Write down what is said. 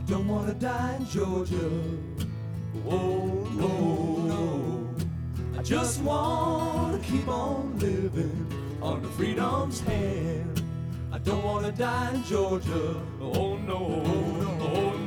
don't wanna die in Georgia. Oh no, I just wanna keep on living under freedom's hand. I don't wanna die in Georgia. Oh no, oh